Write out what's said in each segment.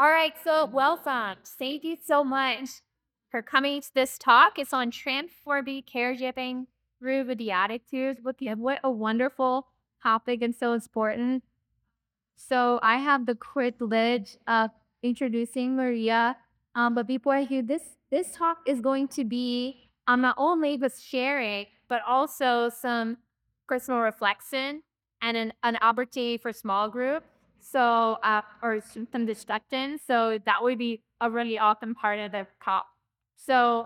All right, so welcome. Thank you so much for coming to this talk. It's on transforming caregiving through the attitudes. What a wonderful topic and so important. So I have the privilege of introducing Maria. But before I hear this talk is going to be not only with sharing, but also some personal reflection and an opportunity for small group. So or some discussion. So that would be a really awesome part of the talk. So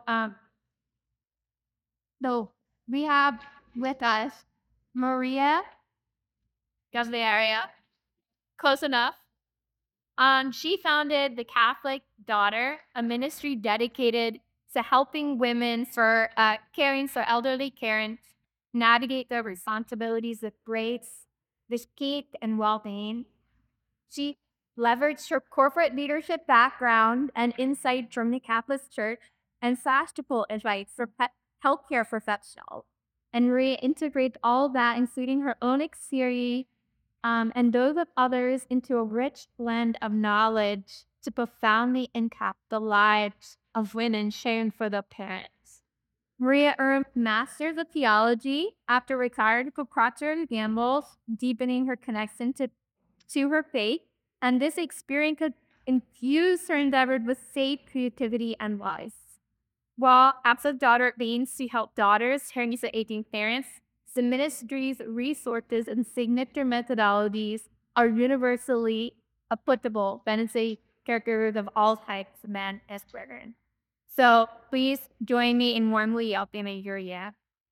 so we have with us Maria Gasliaria. Close enough. She founded the Catholic Daughter, a ministry dedicated to helping women for caring for elderly parents navigate their responsibilities with grace, peace, and well-being. She leveraged her corporate leadership background and insight from the Catholic Church and practical advice for healthcare professionals and reintegrate all that, including her own experience and those of others into a rich blend of knowledge to profoundly impact the lives of women sharing for their parents. Maria earned Master's of Theology after retiring from Procter and Gamble, deepening her connection to her faith, and this experience could infuse her endeavor with faith, creativity, and wise. While Absa's daughter aims to help daughters caring for aging parents, the ministry's resources and signature methodologies are universally applicable, benefiting caregivers of all types, men as women. So please join me in warmly welcoming Yuria.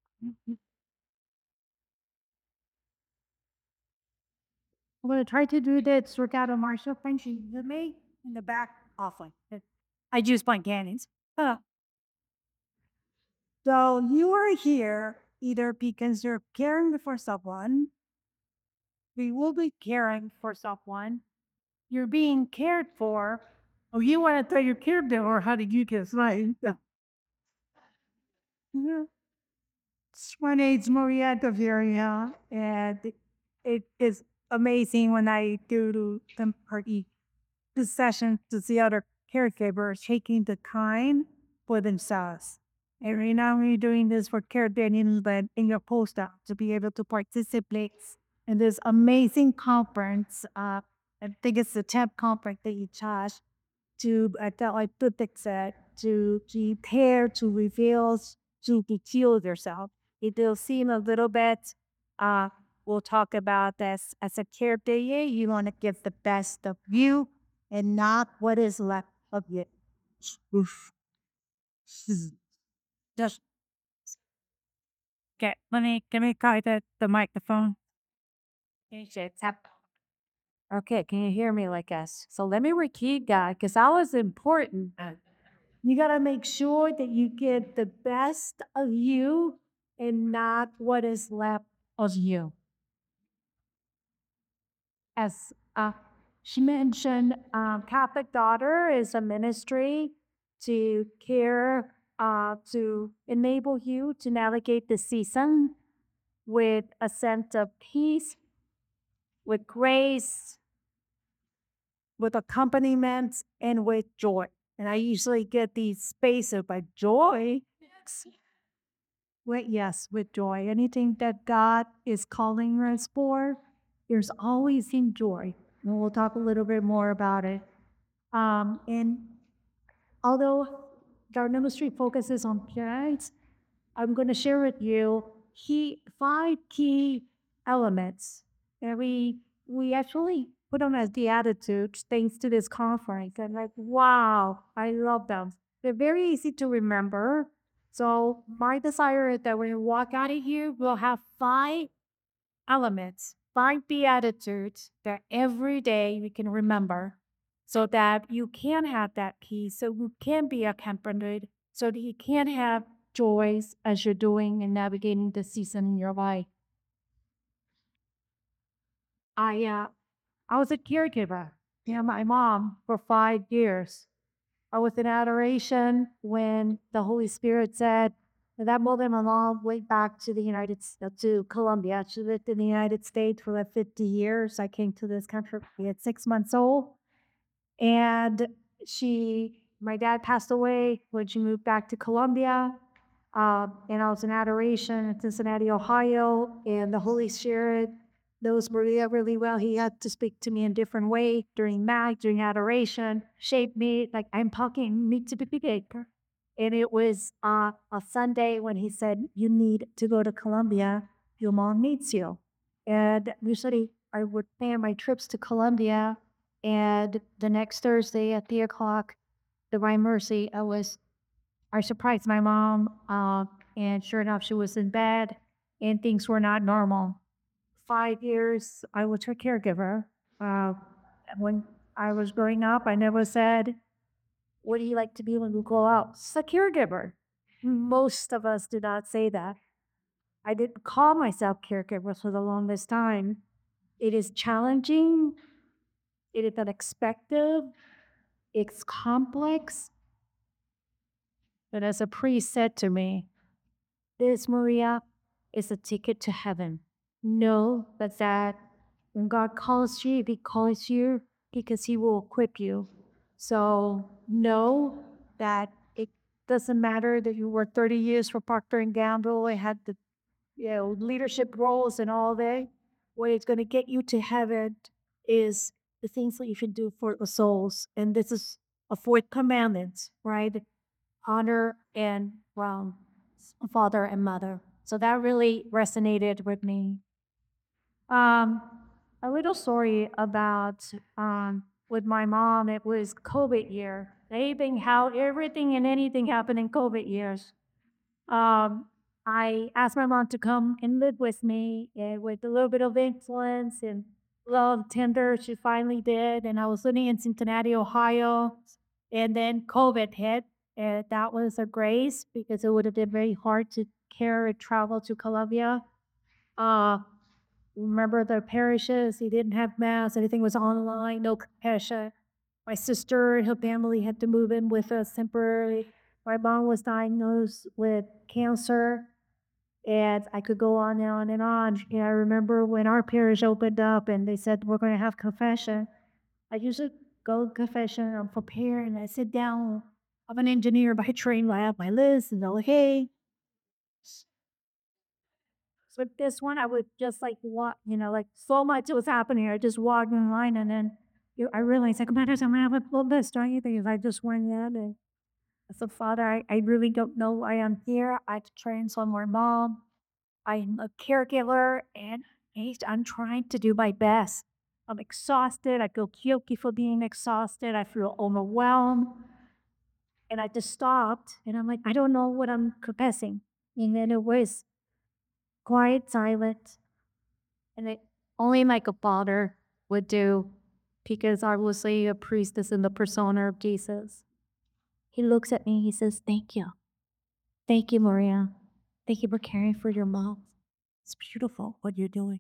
I'm going to try to do the Surcado Marshall Frenchy with me in the back offline. I use my cannons. So you are here either because you're caring for someone, we will be caring for someone, you're being cared for, or you want to tell your caregiver how to you get right. Yeah. My name's Maria Gaviria, and it is amazing when I do the party the session to see other caregivers taking the time for themselves. And right now we're doing this for caregivers that in your postdoc to be able to participate in this amazing conference. I think it's the 10th conference that you charge to, I thought like Tutik said, to prepare, to reveal, to heal yourself. It will seem a little bit, uh, we'll talk about this as a caregiver. You want to give the best of you and not what is left of you. Oof. Just let me try the microphone. Okay, tap. Okay, can you hear me like us? So let me repeat that because that was important. You got to make sure that you get the best of you and not what is left of you. As she mentioned, Catholic Daughter is a ministry to care, to enable you to navigate the season with a sense of peace, with grace, with accompaniment, and with joy. And I usually get these spaces by joy. Yes, with joy. Anything that God is calling us for, there's always in joy. And we'll talk a little bit more about it. And although our ministry focuses on parents, I'm going to share with you five key elements that we actually put on as the attitudes thanks to this conference. And like, wow, I love them. They're very easy to remember. So my desire is that when we walk out of here, we'll have five elements, five beatitudes that every day we can remember so that you can have that peace, so you can be accompanied, so that you can have joys as you're doing and navigating the season in your life. I was a caregiver, my mom for 5 years. I was in adoration when the Holy Spirit said, that mother-in-law went back to the to Colombia. She lived in the United States for like 50 years. I came to this country at 6 months old. And my dad passed away when she moved back to Colombia. And I was in adoration in Cincinnati, Ohio, and the Holy Spirit knows Maria really well. He had to speak to me in different way during Mag, during adoration, shaped me like I'm talking me to be. And it was a Sunday when he said, "You need to go to Colombia. Your mom needs you." And usually I would plan my trips to Colombia. And the next Thursday at 3 o'clock, Divine Mercy, I surprised my mom. And sure enough, she was in bed and things were not normal. 5 years, I was her caregiver. Uh, when I was growing up, I never said, "What do you like to be when you go out?" It's a caregiver. Most of us do not say that. I didn't call myself caregiver for the longest time. It is challenging, it is unexpected, it's complex. But as a priest said to me, "This, Maria, is a ticket to heaven. Know that when God calls you, if He calls you, because He will equip you. So know that it doesn't matter that you worked 30 years for Procter and Gamble and had the leadership roles and all that. What is going to get you to heaven is the things that you should do for the souls. And this is a fourth commandment, right? Honor and father and mother." So that really resonated with me. Um, a little story about with my mom. It was COVID year. Everything and anything happened in COVID years. Um, I asked my mom to come and live with me, and with a little bit of influence and love, tender, she finally did. And I was living in Cincinnati, Ohio, and then COVID hit. And that was a grace because it would have been very hard to care and travel to Colombia. Uh, Remember the parishes, he didn't have mass, everything was online, no compassion. My sister and her family had to move in with us temporarily. My mom was diagnosed with cancer, and I could go on and on and on. I remember when our parish opened up and they said, "We're going to have confession." I usually go to confession, I'm prepared, and I sit down. I'm an engineer by training, I have my list, and they're like, "Hey." So with this one, I would just like walk, like so much was happening. I just walked in line, and then I realized, like, "Man, I'm gonna have a little list, don't you think?" I just went in and I said, "Father, I really don't know why I'm here. I have to train somewhere, Mom. I'm a caregiver, and I'm trying to do my best. I'm exhausted. I feel guilty for being exhausted. I feel overwhelmed." And I just stopped, and I'm like, "I don't know what I'm confessing." And then it was quiet, silent. And only like a father would do, because obviously a priest is in the persona of Jesus. He looks at me, he says, "Thank you. Thank you, Maria. Thank you for caring for your mom. It's beautiful what you're doing."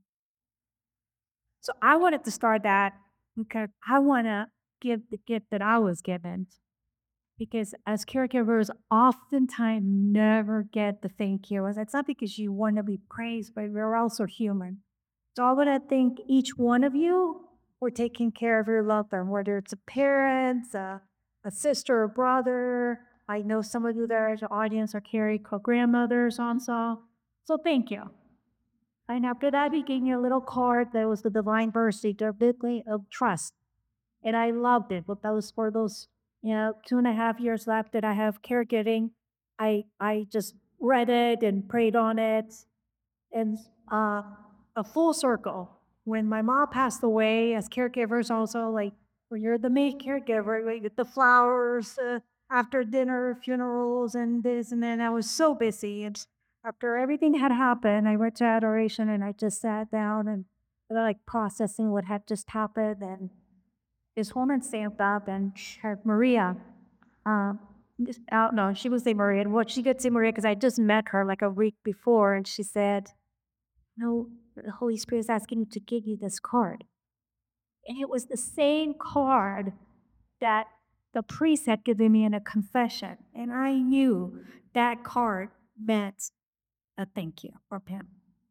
So I wanted to start that because I want to give the gift that I was given. Because as caregivers, oftentimes never get the thank you. And it's not because you want to be praised, but we're also human. So I want to thank each one of you for taking care of your loved one, whether it's a parent, a sister, a brother. I know some of you there in the audience are caring for grandmothers also. So thank you. And after that, we gave you a little card that was the Divine Mercy, the Biblically of Trust. And I loved it. But that was for those, 2.5 years left that I have caregiving. I just read it and prayed on it. And a full circle. When my mom passed away, as caregivers, also like when you're the main caregiver, we get the flowers after dinner, funerals, and this, and then I was so busy. And after everything had happened, I went to adoration and I just sat down and like processing what had just happened. And this woman stand up and her Maria. Um, I don't know, she would say Maria. And what she could say Maria because I just met her like a week before, and she said, "No, the Holy Spirit is asking me to give you this card." And it was the same card that the priest had given me in a confession. And I knew that card meant a thank you from him.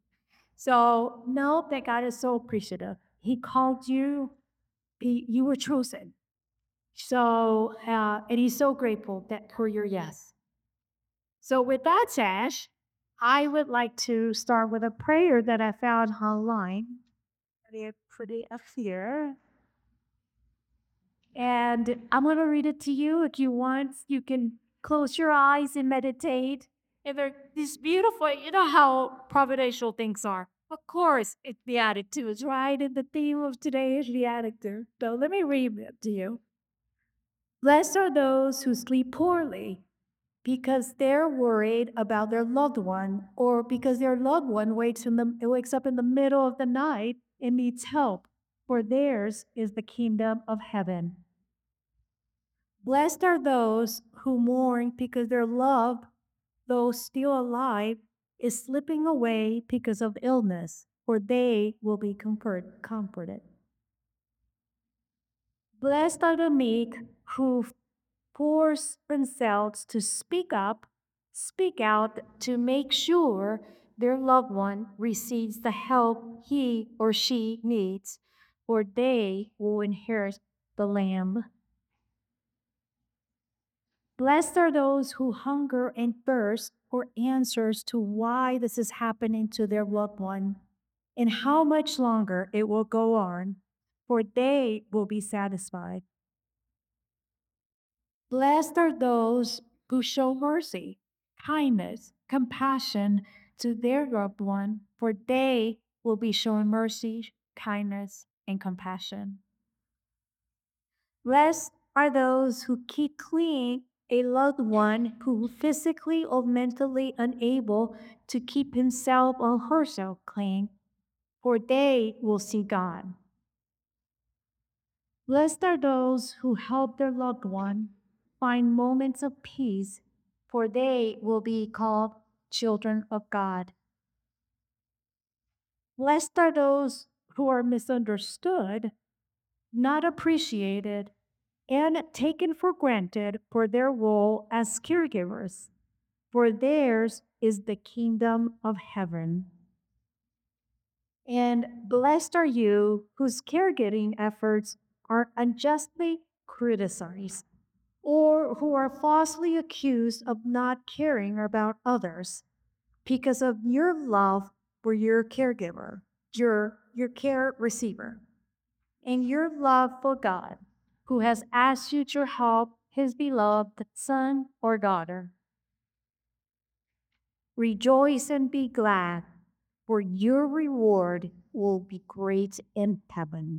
So know that God is so appreciative. He called you, you were chosen. So, and he's so grateful that for your yes. So, with that said, I would like to start with a prayer that I found online. Let me put it up here. And I'm going to read it to you. If you want, you can close your eyes and meditate. And they're this beautiful, you know how providential things are. Of course, it's Beatitudes, right? And the theme of today is Beatitude. So let me read it to you. Blessed are those who sleep poorly because they're worried about their loved one or because their loved one wakes up in the middle of the night and needs help, for theirs is the kingdom of heaven. Blessed are those who mourn because their loved, though still alive, is slipping away because of illness, for they will be comforted. Blessed are the meek who force themselves to speak up, speak out to make sure their loved one receives the help he or she needs, for they will inherit the Lamb. Blessed are those who hunger and thirst for answers to why this is happening to their loved one and how much longer it will go on, for they will be satisfied. Blessed are those who show mercy, kindness, compassion to their loved one, for they will be shown mercy, kindness, and compassion. Blessed are those who keep clean a loved one who physically or mentally unable to keep himself or herself clean, for they will see God. Blessed are those who help their loved one find moments of peace, for they will be called children of God. Blessed are those who are misunderstood, not appreciated, and taken for granted for their role as caregivers, for theirs is the kingdom of heaven. And blessed are you whose caregiving efforts are unjustly criticized, or who are falsely accused of not caring about others because of your love for your caregiver, your care receiver, and your love for God, who has asked you to help his beloved son or daughter. Rejoice and be glad, for your reward will be great in heaven.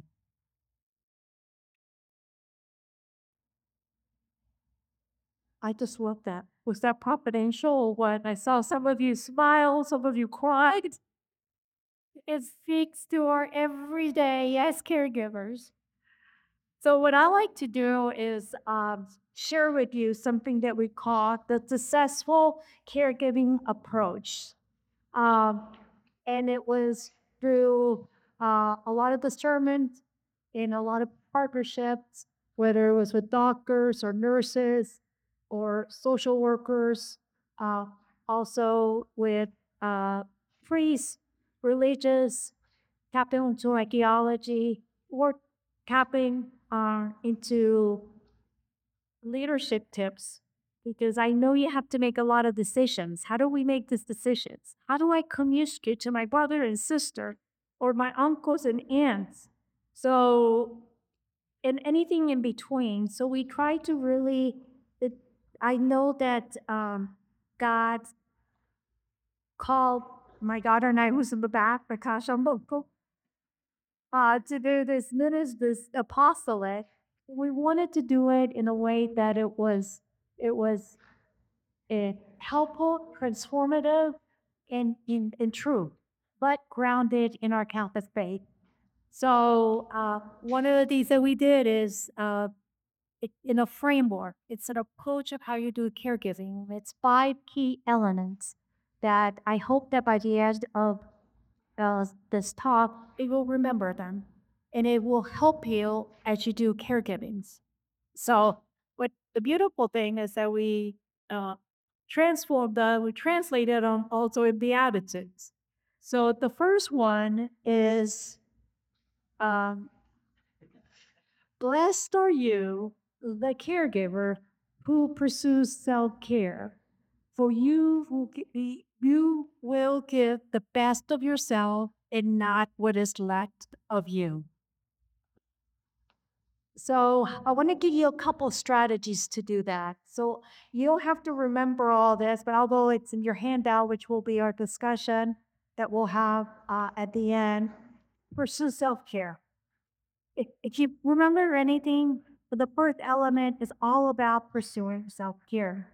I just love that. Was that providential or what? I saw some of you smile, some of you cried. It speaks to our everyday as caregivers. So, what I like to do is share with you something that we call the successful caregiving approach. Um, and it was through a lot of the sermons and a lot of partnerships, whether it was with doctors or nurses or social workers, uh, also with uh, priests, religious, tapping into archaeology, or tapping into leadership tips because I know you have to make a lot of decisions. How do we make these decisions? How do I communicate to my brother and sister or my uncles and aunts? So, and anything in between. So, we try to really, it, I know that God called my daughter and I, who's in the back, Prakash Amboko, to do this apostolate. We wanted to do it in a way that it was helpful, transformative, and true, but grounded in our Catholic faith. So one of the things that we did is in a framework. It's an approach of how you do caregiving. It's 5 key elements that I hope that by the end of this talk, you will remember them, and it will help you as you do caregivings. So, what the beautiful thing is that uh, we translated them also in Beatitudes. So, the first one is um, blessed are you the caregiver who pursues self-care. For you will give the best of yourself and not what is left of you. So I want to give you a couple strategies to do that. So you don't have to remember all this, but although it's in your handout, which will be our discussion that we'll have at the end, pursue self-care. If you remember anything, the first element is all about pursuing self-care.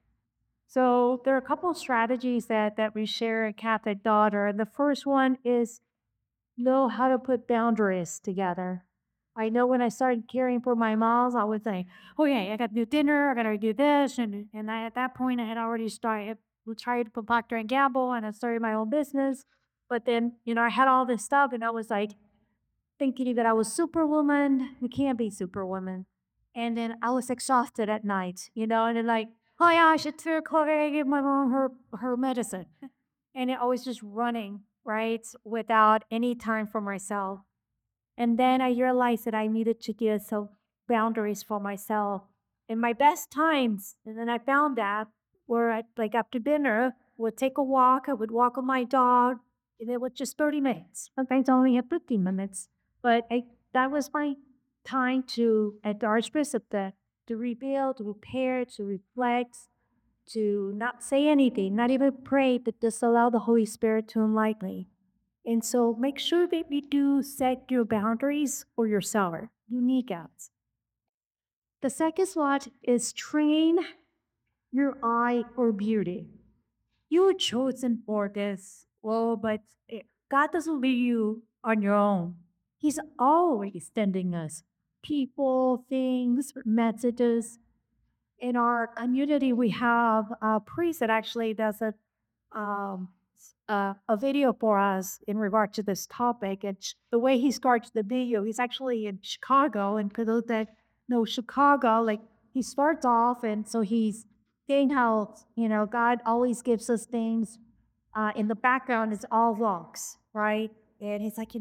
So there are a couple of strategies that we share at Catholic Daughter. The first one is know how to put boundaries together. I know when I started caring for my moms, I was like, oh yeah, I got to do dinner, I got to do this. And at that point, I had already started, tried to Procter and Gamble and I started my own business. But then, I had all this stuff and I was like thinking that I was superwoman. You can't be superwoman. And then I was exhausted at night, and then like, oh yeah, I should tell Chloe, give my mom her medicine. And I was just running, right? Without any time for myself. And then I realized that I needed to give some boundaries for myself. And my best times, and then I found that were at, like after dinner, would take a walk. I would walk with my dog, and it was just 30 minutes. Sometimes only at 15 minutes. But that was my time to, at the Archbishop, to rebuild, to repair, to reflect, to not say anything, not even pray, but just allow the Holy Spirit to enlighten me. And so make sure that you do set your boundaries for yourself, unique outs. The second slot is train your eye for beauty. You were chosen for this. Well, but God doesn't leave you on your own. He's always sending us people, things, messages. In our community, we have a priest that actually does um, a video for us in regard to this topic. And the way he starts the video, he's actually in Chicago. And for those that know Chicago, like he starts off, and so he's saying how, God always gives us things. In the background, it's all rocks, right? And he's like,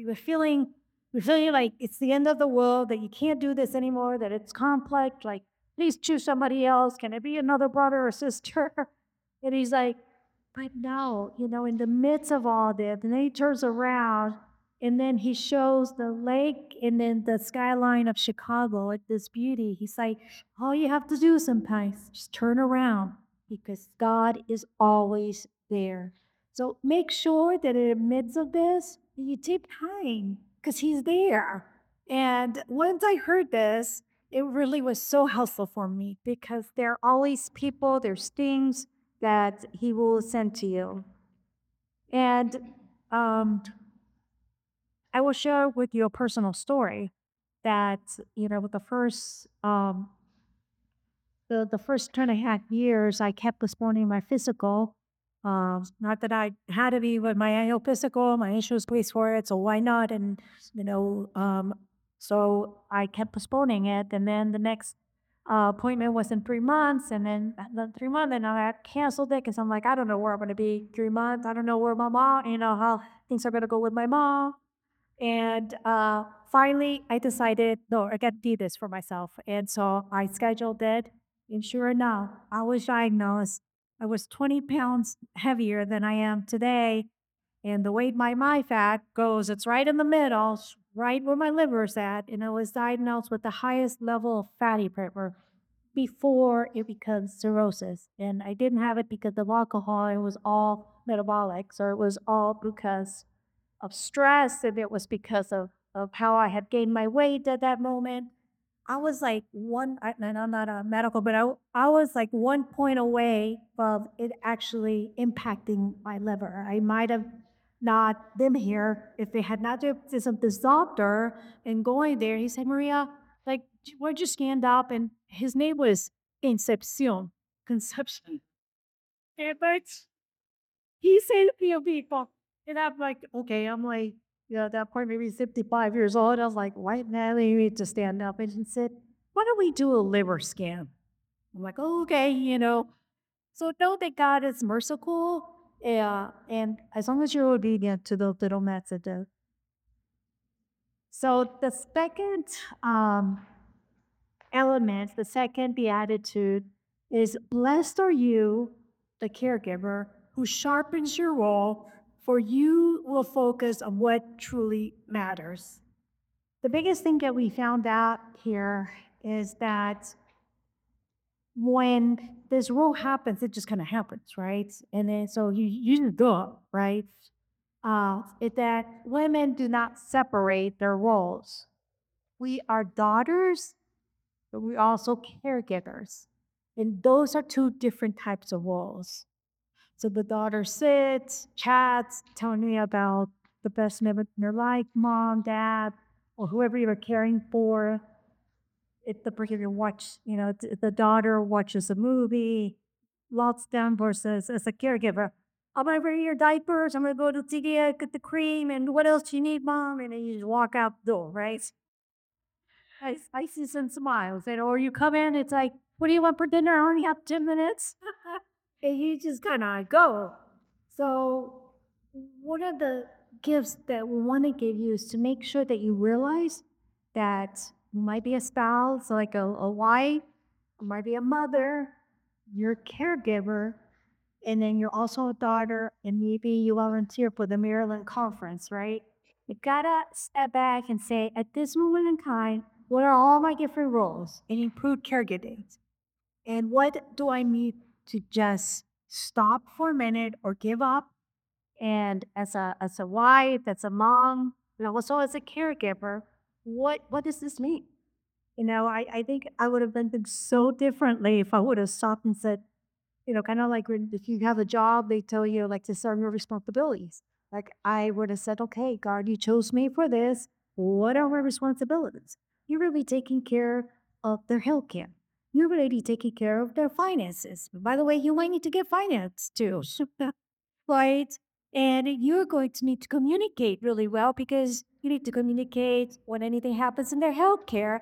we're feeling like it's the end of the world, that you can't do this anymore, that it's complex. Like, please choose somebody else. Can it be another brother or sister? And he's like, but no, in the midst of all this, and then he turns around and then he shows the lake and then the skyline of Chicago at this beauty. He's like, all you have to do sometimes, just turn around because God is always there. So make sure that in the midst of this, you take time because he's there. And once I heard this, it really was so helpful for me because there are always people, there's things that he will send to you. And I will share with you a personal story that, with the first 2.5 years, I kept postponing my physical. Not that I had to be with my annual physical, my insurance pays for it, so why not? And, so I kept postponing it. And then the next appointment was in 3 months. And then the 3 months, and I canceled it because I'm like, I don't know where I'm going to be 3 months. I don't know where my mom, how things are going to go with my mom. And finally, I decided, no, I got to do this for myself. And so I scheduled it. And sure enough, I was diagnosed. I was 20 pounds heavier than I am today. And the way my fat goes, it's right in the middle, right where my liver's at. And I was diagnosed with the highest level of fatty liver before it becomes cirrhosis. And I didn't have it because of alcohol. It was all metabolic. So it was all because of stress, and it was because of how I had gained my weight at that moment. I was like and I'm not a medical, but I was like 1 point away from it actually impacting my liver. I might have not been here if it had not been this doctor and going there. He said, Maria, like, why'd you stand up? And his name was Conception. And but he said to a people. And I'm like, okay, I'm like, at that point, maybe 55 years old. I was like, why now you need to stand up? And he said, why don't we do a liver scan? I'm like, okay, So know that God is merciful. Yeah. And as long as you're obedient to the little messages. So the second elements, the second beatitude is blessed are you, the caregiver, who sharpens your role, for you will focus on what truly matters. The biggest thing that we found out here is that when this role happens, it just kind of happens, right? And then so you just do it, right? Is that women do not separate their roles. We are daughters, but we also caregivers. And those are two different types of roles. So the daughter sits, chats, telling me about the best minute in your life, mom, dad, or whoever you're caring for. If the particular watch, the daughter watches a movie, lots down versus as a caregiver. I'm gonna wear your diapers. I'm gonna go to TDA, get the cream, and what else you need, mom? And then you just walk out the door, right? I see some smiles, or you come in, it's like, what do you want for dinner? I only have 10 minutes, and you just kind of go. So, one of the gifts that we want to give you is to make sure that you realize that you might be a spouse, like a wife, you might be a mother, you're a caregiver, and then you're also a daughter, and maybe you volunteer for the Maryland conference, right? You gotta step back and say, at this moment in time, what are all my different roles and improve caregiving? And what do I need to just stop for a minute or give up? And as a wife, as a mom, and also as a caregiver, what does this mean? I think I would have done things so differently if I would have stopped and said, kind of like when if you have a job, they tell you like to serve your responsibilities. Like I would have said, okay, God, you chose me for this. What are my responsibilities? You're really taking care of their health care. You're really taking care of their finances. By the way, you might need to get finance too. Right? And you're going to need to communicate really well because you need to communicate when anything happens in their healthcare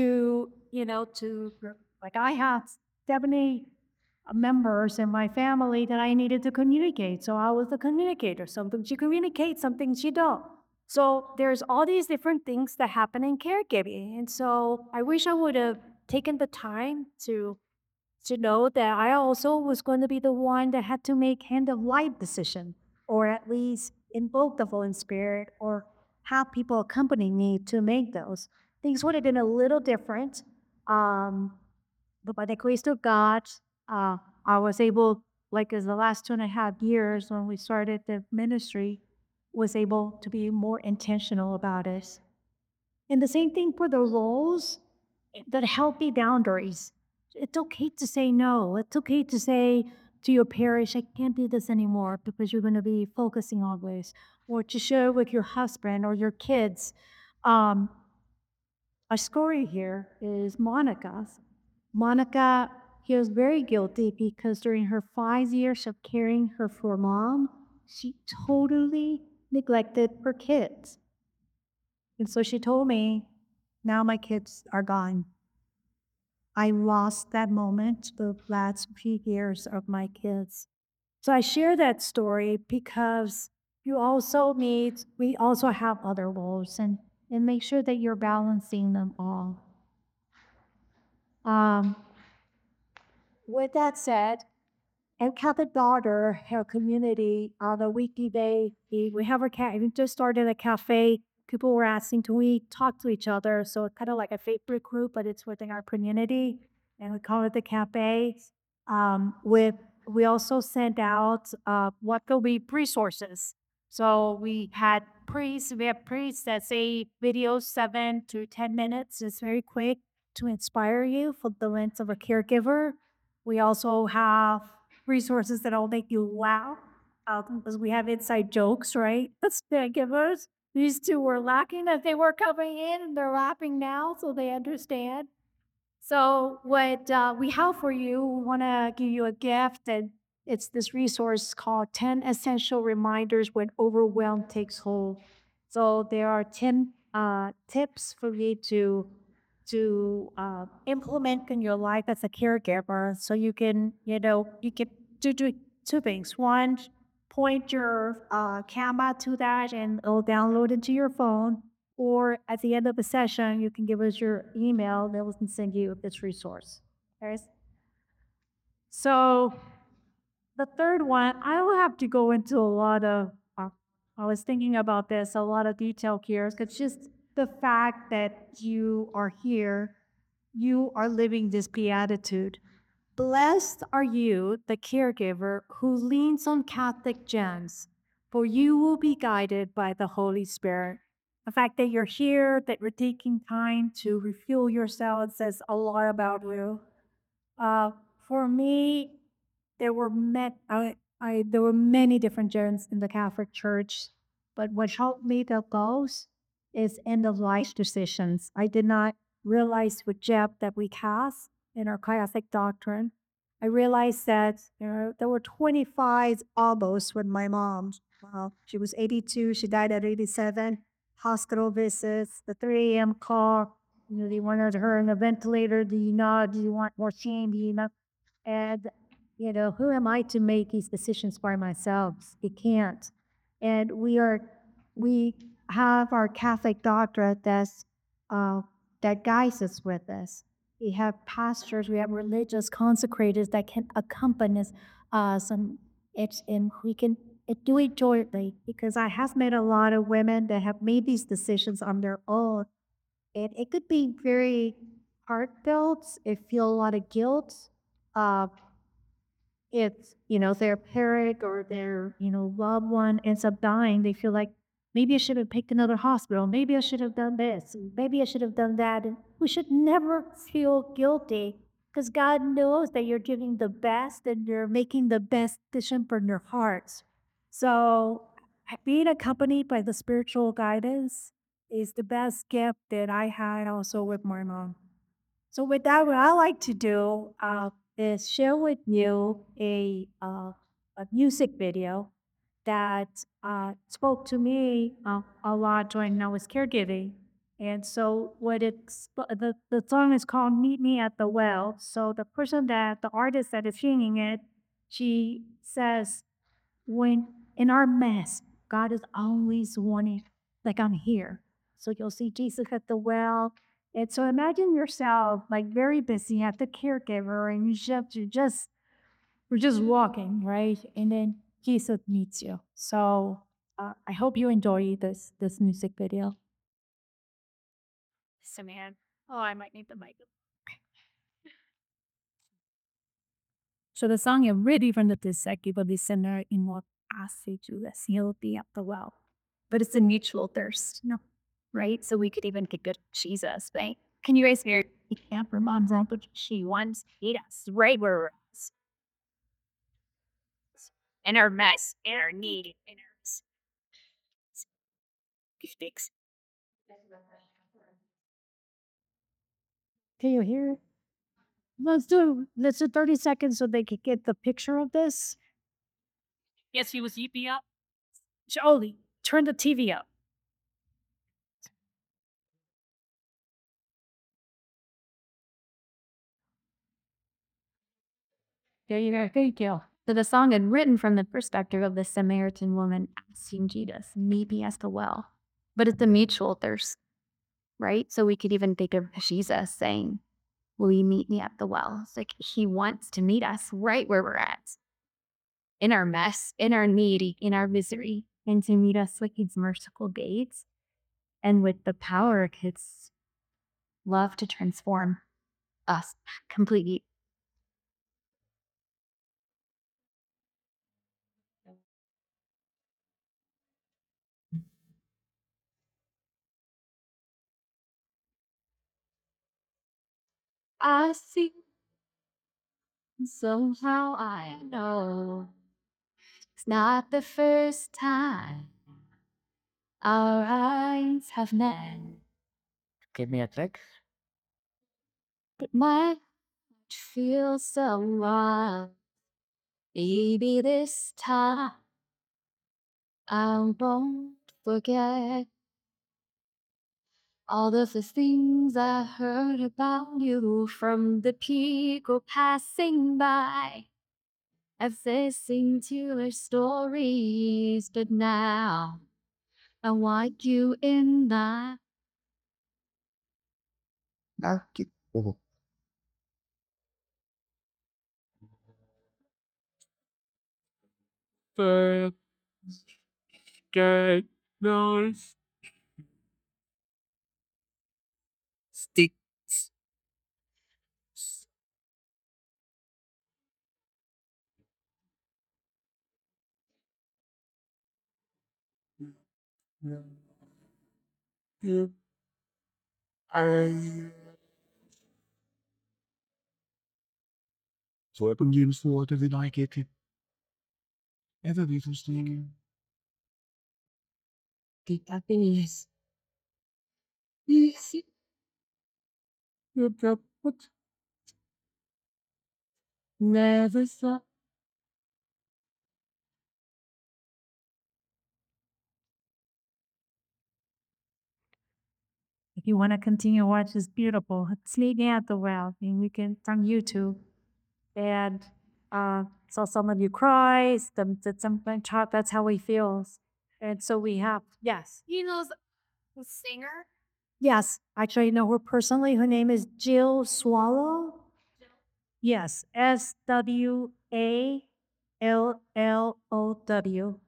to like I have 70 members in my family that I needed to communicate. So I was the communicator. Some things you communicate, some things you don't. So there's all these different things that happen in caregiving. And so I wish I would have taken the time to know that I also was going to be the one that had to make end of life decision, or at least invoke the Holy Spirit, or have people accompany me to make those. Things would have been a little different, but by the grace of God, I was able, like as the last 2.5 years when we started the ministry, was able to be more intentional about it. And the same thing for the roles, the healthy boundaries. It's okay to say no. It's okay to say to your parish, I can't do this anymore because you're going to be focusing on this, or to share with your husband or your kids. Um, a story here is Monica's. Monica feels very guilty because during her 5 years of caring her for mom, she totally neglected her kids. And so she told me, now my kids are gone. I lost that moment the last few years of my kids. So I share that story because we also have other roles and make sure that you're balancing them all. Um, with that said, and Catholic Daughter, her community, on a weekly day, we have our cat. We just started a cafe. People were asking, can we talk to each other? So it's kind of like a Facebook group, but it's within our community, and we call it the cafe. With we also sent out what could be resources. So we have priests that say videos 7 to 10 minutes. It's very quick to inspire you for the lens of a caregiver. We also have resources that'll make you laugh because we have inside jokes, right? That's caregivers. These two were laughing as they were coming in, and they're laughing now, so they understand. So, what we have for you, we want to give you a gift, and it's this resource called 10 Essential Reminders When Overwhelm Takes Hold. So, there are 10 tips for you to implement in your life as a caregiver. So, you can do two things. One, point your camera to that, and it'll download it to your phone. or at the end of the session, you can give us your email. They will send you this resource. Okay? So the third one, I will have to go into a lot of, I was thinking about this, a lot of detail here, because just the fact that you are here, you are living this beatitude. Blessed are you, the caregiver, who leans on Catholic gems, for you will be guided by the Holy Spirit. The fact that you're here, that you're taking time to refuel yourself says a lot about you. Uh, for me, there were there were many different gems in the Catholic Church, but what helped me the most is end of life decisions. I did not realize with depth that we cast in our Catholic doctrine. I realized that there were 25 almost with my mom. She was 82. She died at 87. Hospital visits, the 3 a.m. call. They wanted her in a ventilator. Do you know? Do you want morphine? Do you know? And, who am I to make these decisions by myself? It can't. And we have our Catholic doctrine that guides us with this. We have pastors, we have religious consecrators that can accompany us, and we can do it jointly. Because I have met a lot of women that have made these decisions on their own, and it could be very heartfelt. It feel a lot of guilt. Uh, it's, their parent or their, loved one ends up dying, they feel like maybe I should have picked another hospital. Maybe I should have done this. Maybe I should have done that. And we should never feel guilty because God knows that you're giving the best and you're making the best decision for your hearts. So being accompanied by the spiritual guidance is the best gift that I had also with my mom. So with that, what I like to do is share with you a music video that spoke to me a lot when I was caregiving. And so the song is called Meet Me at the Well. So the artist that is singing it, she says, when in our mess, God is always wanting, like I'm here. So you'll see Jesus at the well. And so imagine yourself like very busy at the caregiver and we're just walking, right? And then Jesus meets you. So I hope you enjoy this music video. So man, oh, I might need the mic. So the song is really from the perspective of the sinner in what asks to the seal be at the well. But it's a mutual thirst, right? So we could even get good Jesus, right? Can you raise your hand for mom's out, but she wants to meet us right where we're at. In our mess, in our need, in our mistakes. Can you hear it? Let's do 30 seconds so they can get the picture of this. Yes, he was EP up. Jolie, turn the TV up. There you go. Thank you. So the song is written from the perspective of the Samaritan woman asking Jesus, meet me at the well. But it's a mutual thirst, right? So we could even think of Jesus saying, will you meet me at the well? It's like he wants to meet us right where we're at, in our mess, in our need, in our misery, and to meet us with his merciful gaze and with the power of his love to transform us completely. I see, somehow I know it's not the first time our eyes have met. Give me a sec. But my heart feels so wild. Maybe this time I won't forget all of the things I heard about you from the people passing by. I've listened to their stories, but now I want you in my Nakit po. But get those sticks. I so I've been using for the I get it. Ever be interesting. The happiness. Yes. You got what? Never thought. If you want to continue to watch this beautiful Sleeping at the Well, and we can it's on YouTube. And saw some of you cry, some that's how we feels. And so we have yes. You know the singer? Yes, actually, I know her personally. Her name is Jill Swallow. Yes, Swallow.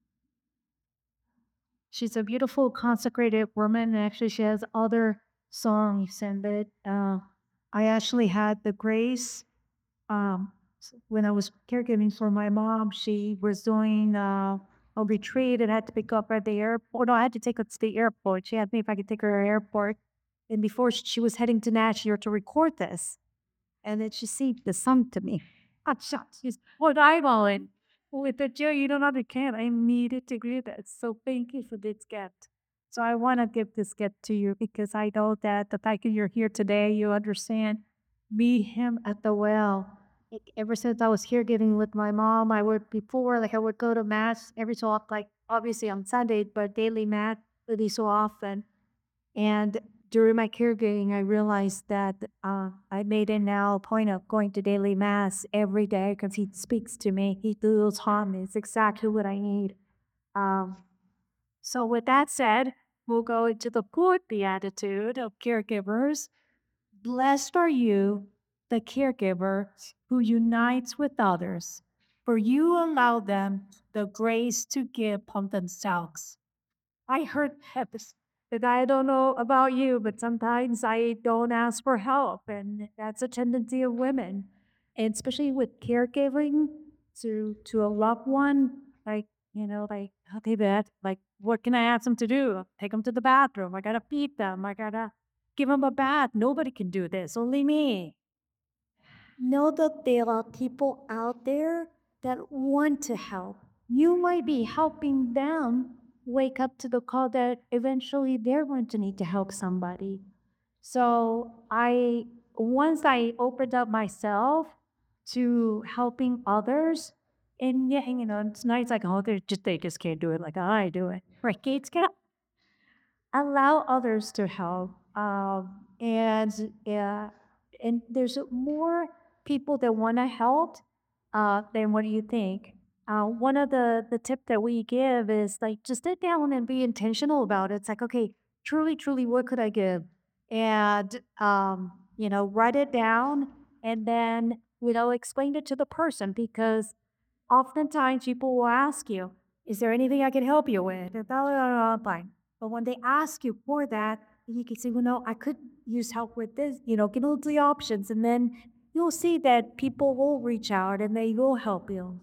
She's a beautiful consecrated woman. Actually, she has other songs, and that I actually had the grace when I was caregiving for my mom. She was doing a retreat and had to pick up at the airport. No, I had to take her to the airport. She asked me if I could take her to the airport, and before she was heading to Nashville to record this. And then she sing the song to me. Hot shots. She's what eyeballing. With the Joe, you don't understand. I needed to hear that. So thank you for this gift. So I want to give this gift to you because I know that the fact that you're here today, you understand me, him at the well. Like, ever since I was here giving with my mom, I would before, like I would go to mass every so often, like obviously on Sunday, but daily mass really so often. And during my caregiving, I realized that I made it now a point of going to daily mass every day because he speaks to me. He does harm me. It's exactly what I need. Um, so, with that said, we'll go into the fourth beatitude of caregivers. Blessed are you, the caregiver, who unites with others, for you allow them the grace to give of themselves. I heard this, that I don't know about you, but sometimes I don't ask for help, and that's a tendency of women, and especially with caregiving to a loved one. Like like okay, that like what can I ask them to do? Take them to the bathroom. I gotta feed them. I gotta give them a bath. Nobody can do this. Only me. Know that there are people out there that want to help. You might be helping them wake up to the call that eventually they're going to need to help somebody. So once I opened up myself to helping others, and yeah, it's nice like, oh, they just can't do it like I do it. Right? Kids can allow others to help. And there's more people that want to help than what do you think. One of the tip that we give is like just sit down and be intentional about it. It's like, okay, truly, truly, what could I give? And write it down and then explain it to the person because oftentimes people will ask you, is there anything I can help you with? And blah, blah, blah, blah, fine. But when they ask you for that, you can say, well, no, I could use help with this, give them the options. And then you'll see that people will reach out and they will help you.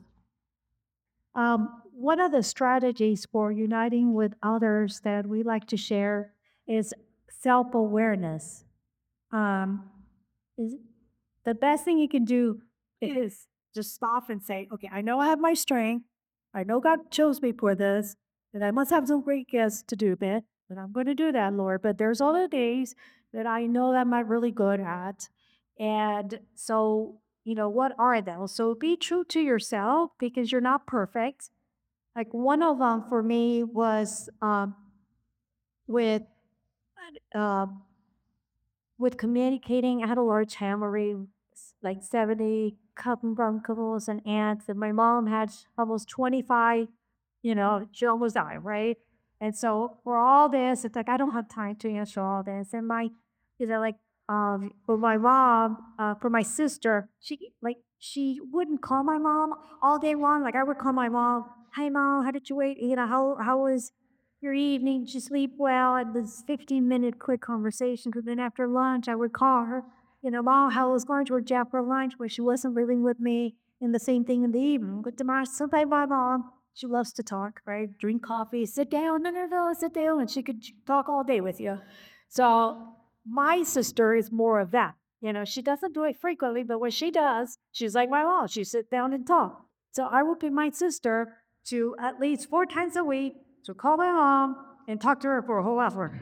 One of the strategies for uniting with others that we like to share is self awareness. Um, is the best thing you can do is just stop and say, okay, I know I have my strength. I know God chose me for this, and I must have some great gifts to do that. But I'm going to do that, Lord. But there's other days that I know that I'm not really good at. And so, what are those? So be true to yourself because you're not perfect. Like one of them for me was with uh, with communicating. I had a large family, like 70 cousin uncles and aunts, and my mom had almost 25, she almost died, right? And so for all this, it's like I don't have time to answer all this. And my, like For my mom, for my sister, she wouldn't call my mom all day long. Like I would call my mom, "Hi mom, how did you wait? You know, how was your evening? Did you sleep well?" And this 15-minute quick conversation. Because then after lunch, I would call her, "Mom, how was lunch? Where'd you have for lunch?" Where she wasn't living with me. And the same thing in the evening. But tomorrow, sometimes my mom, she loves to talk, right? Drink coffee, sit down, no, sit down, and she could talk all day with you. So my sister is more of that. She doesn't do it frequently, but when she does, she's like my mom. She sit down and talk. So I will pick my sister to at least 4 times a week to call my mom and talk to her for a whole hour.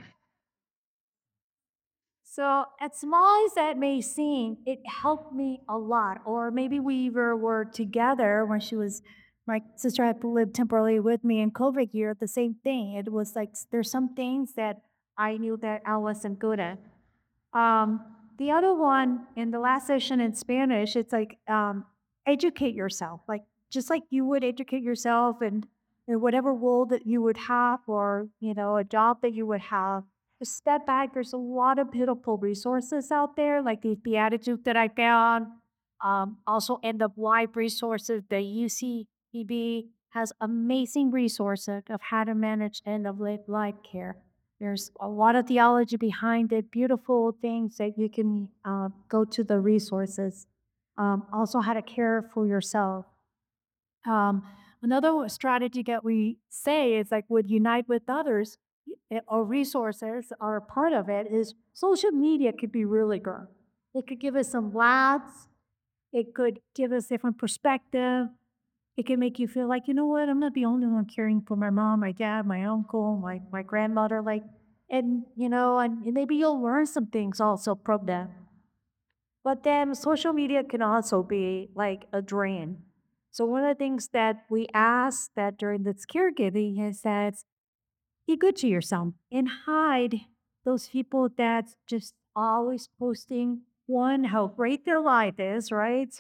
So, as small as that may seem, it helped me a lot. Or maybe we were together when my sister had lived temporarily with me in COVID year, the same thing. It was like there's some things that I knew that I wasn't good at. Um, the other one in the last session in Spanish, it's like educate yourself, like just like you would educate yourself and in whatever role that you would have or a job that you would have. Just step back. There's a lot of beautiful resources out there, like the Beatitude that I found. Also, end of life resources. The UCPB has amazing resources of how to manage end of life care. There's a lot of theology behind it, beautiful things that you can go to the resources. Also, how to care for yourself. Um, Another strategy that we say is like would unite with others or resources are a part of it is social media could be really good. It could give us some laughs. It could give us different perspective. It can make you feel like, you know what, I'm not the only one caring for my mom, my dad, my uncle, my grandmother. Like, and maybe you'll learn some things also from them. But then social media can also be like a drain. So one of the things that we ask that during this caregiving is that be good to yourself and hide those people that's just always posting one, how great their life is, right?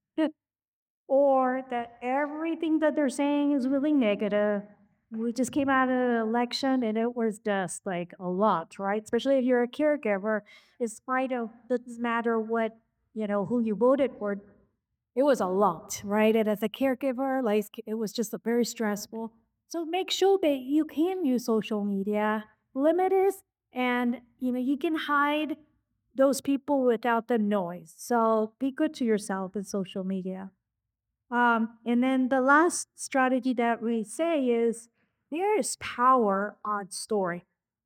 Or that everything that they're saying is really negative. We just came out of an election and it was just like a lot, right? Especially if you're a caregiver, in spite of doesn't matter what, who you voted for, it was a lot, right? And as a caregiver, like it was just a very stressful. So make sure that you can use social media, limit it, and you can hide those people without the noise. So be good to yourself in social media. And then the last strategy that we say is there is power on story.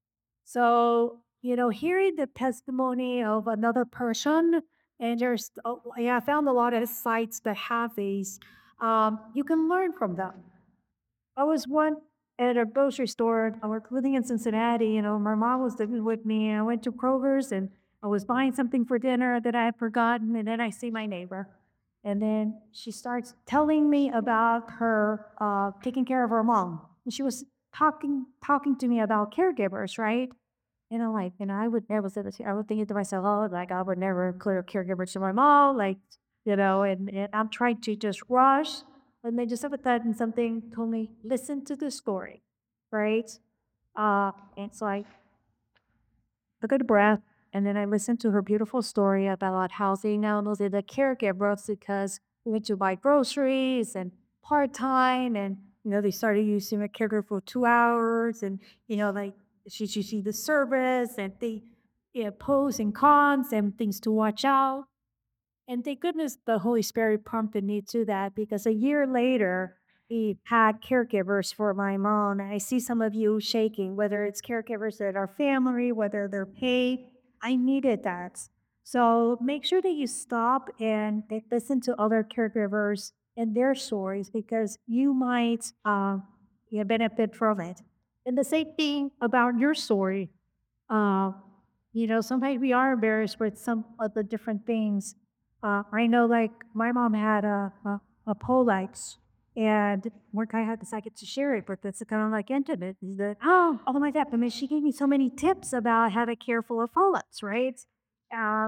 So, hearing the testimony of another person, and I found a lot of sites that have these, you can learn from them. I was one at a grocery store. I was living in Cincinnati. My mom was living with me. I went to Kroger's and I was buying something for dinner that I had forgotten. And then I see my neighbor. And then she starts telling me about her taking care of her mom. And she was talking to me about caregivers, right? And I'm like, I would never say this. I would think to myself, oh, like I would never clear a caregiver to my mom, like, and I'm trying to just rush. And then just all of a sudden something told me, listen to the story, right? And so I took a breath and then I listened to her beautiful story about how they now know they're the caregivers because we went to buy groceries and part-time and they started using a caregiver for 2 hours and like she see the service and the pros and cons and things to watch out. And thank goodness the Holy Spirit prompted me to that because a year later, we had caregivers for my mom. I see some of you shaking, whether it's caregivers that are family, whether they're paid. I needed that. So make sure that you stop and listen to other caregivers and their stories because you might benefit from it. And the same thing about your story. Uh, sometimes we are embarrassed with some of the different things. I know, like, my mom had a Polax, and one guy had decided to share it, but that's kind of like intimate. Is that, oh my God, I mean, she gave me so many tips about how to care for a Polax, right? Um,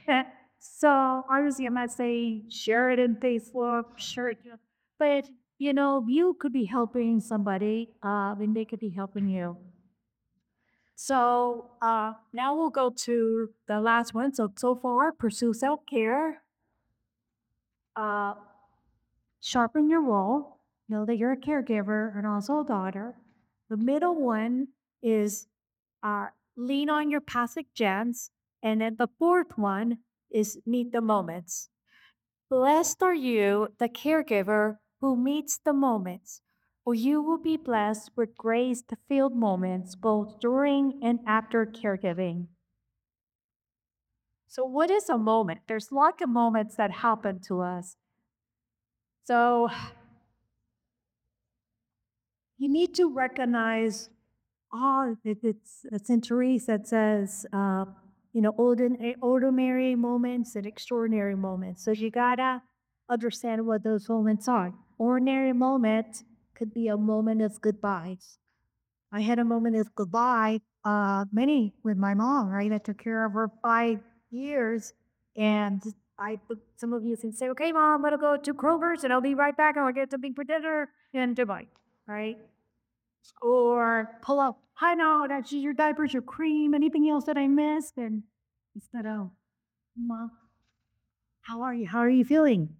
so obviously, I'm not saying share it in Facebook, share it, but you could be helping somebody, and they could be helping you. So now we'll go to the last one. So far, pursue self care, uh, sharpen your role, know that you're a caregiver and also a daughter. The middle one is lean on your past gems. And then the fourth one is meet the moments. Blessed are you, the caregiver who meets the moments, for you will be blessed with grace to filled moments both during and after caregiving. So, what is a moment? There's lots of moments that happen to us. So, you need to recognize it's in Therese that says, ordinary moments and extraordinary moments. So you gotta understand what those moments are. Ordinary moment could be a moment of goodbyes. I had a moment of goodbye, many with my mom, right? I took care of her 5 years. And some of you can say, okay, mom, I'm gonna go to Kroger's and I'll be right back. I'll get something for dinner and goodbye, right? Or pull up, hi, no, that's your diapers, your cream, anything else that I missed. And instead of, mom, how are you? How are you feeling?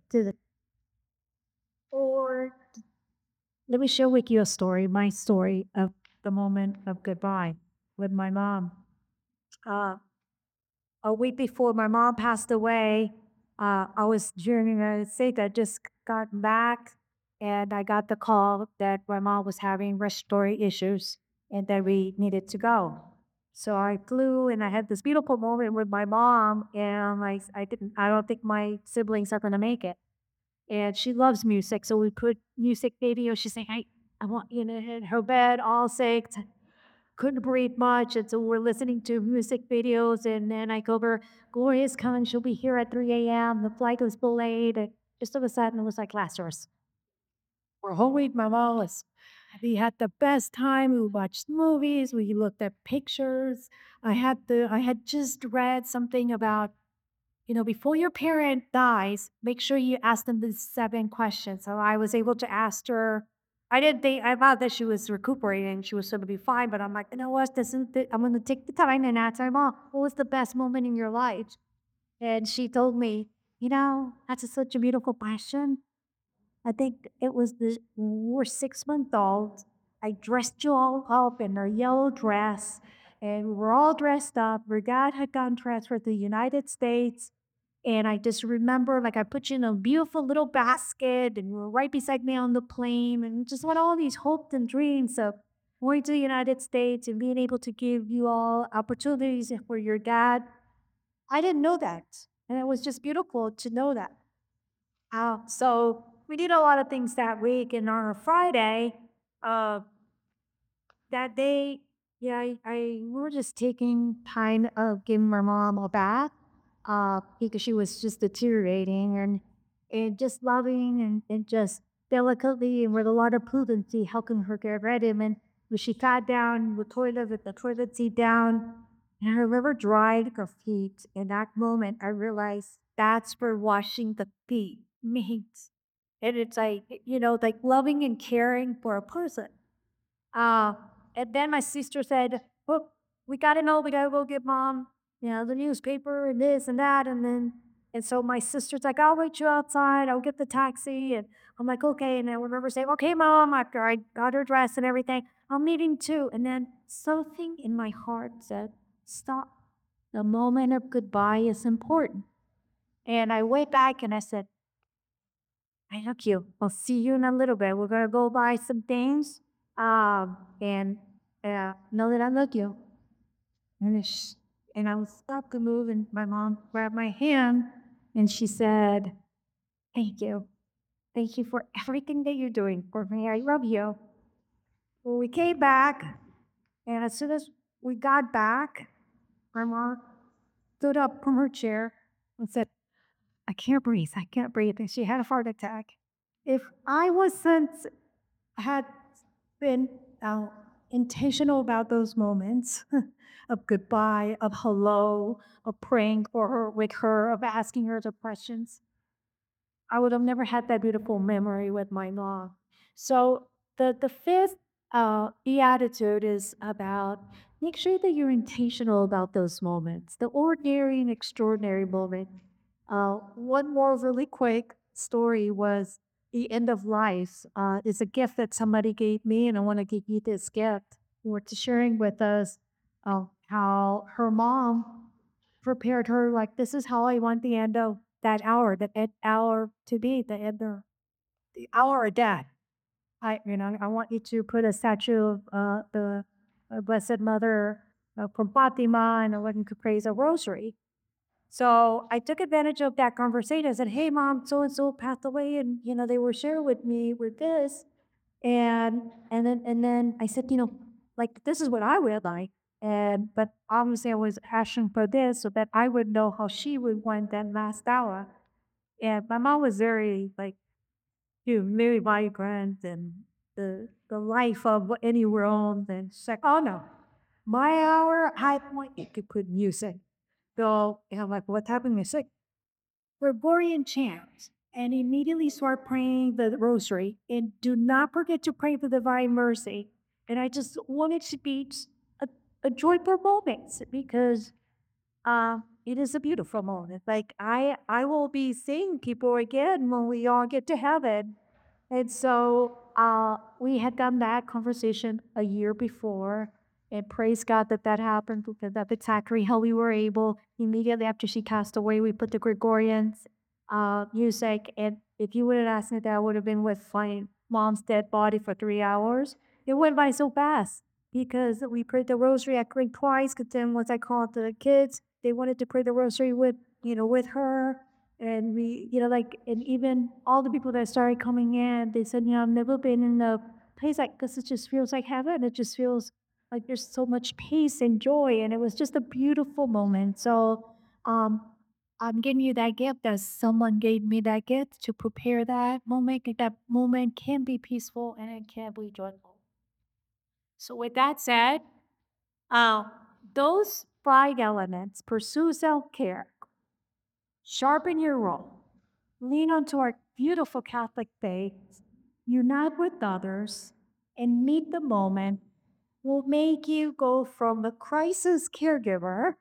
Or let me share with you a story, my story of the moment of goodbye with my mom. Uh, a week before my mom passed away, I was during a state I just got back, and I got the call that my mom was having respiratory issues and that we needed to go. So I flew and I had this beautiful moment with my mom, and I don't think my siblings are gonna make it. And she loves music, so we put music videos. She's saying, "Hey, I want you to hit her bed, all sick, couldn't breathe much." And so we're listening to music videos. And then I go over, Gloria's coming. She'll be here at 3 a.m. The flight was delayed. And just all of a sudden, it was like Lazarus. For a whole week, my mom was, we had the best time. We watched movies. We looked at pictures. I had just read something about, before your parent dies, make sure you ask them the 7 questions. So I was able to ask her. I thought that she was recuperating. She was going to be fine. But I'm like, you know what? I'm going to take the time and ask her, Mom, what was the best moment in your life? And she told me, that's such a beautiful question. I think it was we were 6 months old. I dressed you all up in our yellow dress, and we were all dressed up. Our dad had gotten transferred to the United States. And I just remember, like, I put you in a beautiful little basket, and you were right beside me on the plane, and just what all these hopes and dreams of going to the United States and being able to give you all opportunities for your dad. I didn't know that. And it was just beautiful to know that. So we did a lot of things that week. And on a Friday, uh, that day, yeah, we were just taking time of giving my mom a bath, because she was just deteriorating, and just loving, and just delicately and with a lot of prudency helping her get ready. And when she sat down with the toilet seat down, and I remember drying her feet. In that moment, I realized that's where washing the feet means. And it's like, like loving and caring for a person. Uh, and then my sister said, "Look, we gotta know, we gotta go get mom, the newspaper and this and that." And so my sister's like, "I'll wait you outside, I'll get the taxi." And I'm like, okay. And I remember saying, "Okay, mom," after I got her dressed and everything, "I'm meeting too." And then something in my heart said, "Stop. The moment of goodbye is important." And I went back and I said, "I love you. I'll see you in a little bit. We're gonna go buy some things. And know that I love you." And I was stopped to move, and my mom grabbed my hand, and she said, "Thank you. Thank you for everything that you're doing for me. I love you." Well, we came back, and as soon as we got back, my mom stood up from her chair and said, "I can't breathe. I can't breathe." And she had a heart attack. If I wasn't had been intentional about those moments of goodbye, of hello, of praying for her with her, of asking her the questions, I would have never had that beautiful memory with my mom. So the fifth beatitude is about make sure that you're intentional about those moments, the ordinary and extraordinary moment. One more really quick story was the end of life. Is a gift that somebody gave me, and I want to give you this gift. For to sharing with us how her mom prepared her, like, this is how I want the end of that hour, hour to be, the hour of death. I want you to put a statue of the Blessed Mother from Fatima, and I want you to praise a rosary. So I took advantage of that conversation. I said, "Hey, mom, so and so passed away, and they were sharing with me with this." And then I said, like, this is what I would like. But obviously I was asking for this so that I would know how she would want that last hour. And my mom was very like, very vibrant and the life of any world. And she's like, oh no, my hour, I want you to put music. So I'm like, what type of music? Gregorian chants, and immediately start praying the rosary. And do not forget to pray for the Divine Mercy. And I just wanted to be a, a joyful moment because it is a beautiful moment. Like I will be seeing people again when we all get to heaven. And so we had done that conversation a year before. And praise God that that happened because that's exactly how we were able. Immediately after she passed away, we put the Gregorians music. And if you would have asked me that, I would have been with my mom's dead body for 3 hours. It went by so fast because we prayed the rosary. I prayed twice because then once I called the kids, they wanted to pray the rosary with her. And we, like, and even all the people that started coming in, they said, I've never been in a place like this. It just feels like heaven. It just feels like there's so much peace and joy. And it was just a beautiful moment. So um, I'm giving you that gift that someone gave me that gift to prepare that moment. That moment can be peaceful and it can be joyful. So with that said, uh, those 5 elements: pursue self-care, sharpen your role, lean onto our beautiful Catholic faith, unite with others, and meet the moment will make you go from the crisis caregiver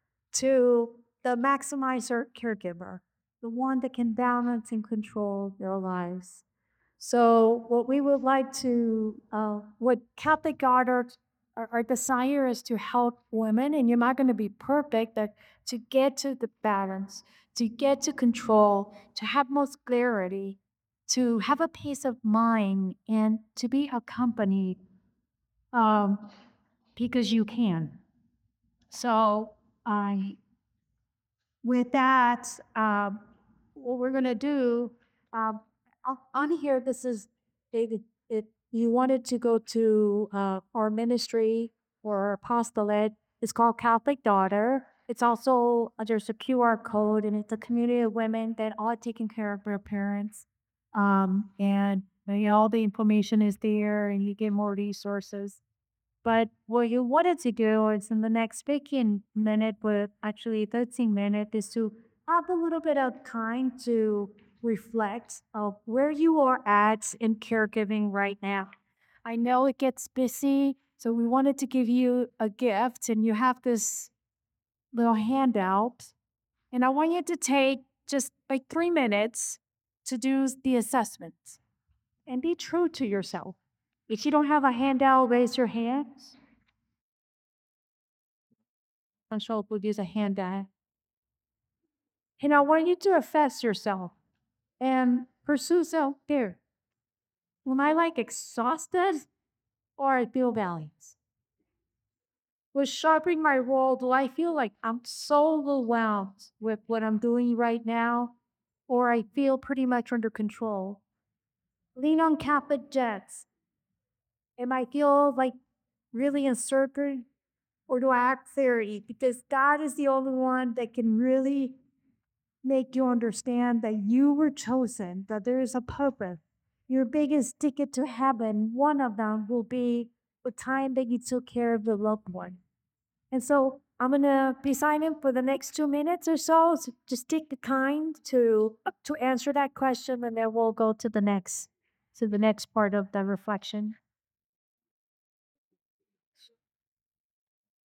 to the maximizer caregiver, the one that can balance and control their lives. So, what we would like to, what Catholic God, our desire is to help women, and you're not going to be perfect, but to get to the balance, to get to control, to have most clarity, to have a peace of mind, and to be accompanied um, because you can. So, I with that, what we're gonna do, on here, this is it. You wanted to go to our ministry or our apostolate. It's called Catholic Daughter. It's also there's a QR code, and it's a community of women that are taking care of their parents. And all the information is there, and you get more resources. But what you wanted to do is in the next 15 minute, but actually 13 minutes, is to have a little bit of time to reflect of where you are at in caregiving right now. I know it gets busy, so we wanted to give you a gift, and you have this little handout. And I want you to take just like 3 minutes to do the assessment and be true to yourself. If you don't have a handout, raise your hands. Consult would use a handout. And I want you to assess yourself and pursue self care. Am I like exhausted or I feel balanced? With sharpening my role, do I feel like I'm so overwhelmed with what I'm doing right now, or I feel pretty much under control? Lean on Catholic Jets. Am I feel like really uncertain, or do I act theory? Because God is the only one that can really make you understand that you were chosen, that there is a purpose. Your biggest ticket to heaven, one of them will be the time that you took care of the loved one. And so I'm gonna be signing for the next 2 minutes or so. So just take the time to answer that question, and then we'll go to the next part of the reflection.